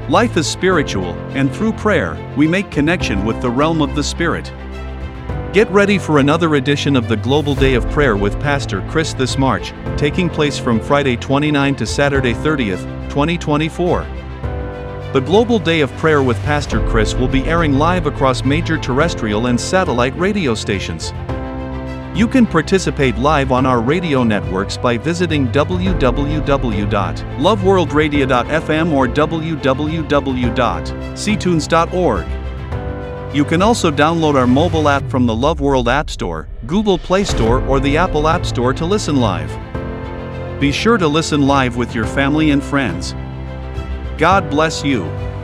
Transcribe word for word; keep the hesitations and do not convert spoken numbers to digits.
Life is spiritual, and through prayer, we make connection with the realm of the Spirit. Get ready for another edition of the Global Day of Prayer with Pastor Chris this March, taking place from Friday twenty-ninth to Saturday thirtieth, twenty twenty-four. The Global Day of Prayer with Pastor Chris will be airing live across major terrestrial and satellite radio stations. You can participate live on our radio networks by visiting w w w dot love world radio dot f m or w w w dot c tunes dot org. You can also download our mobile app from the Love World App Store, Google Play Store, or the Apple App Store to listen live. Be sure to listen live with your family and friends. God bless you.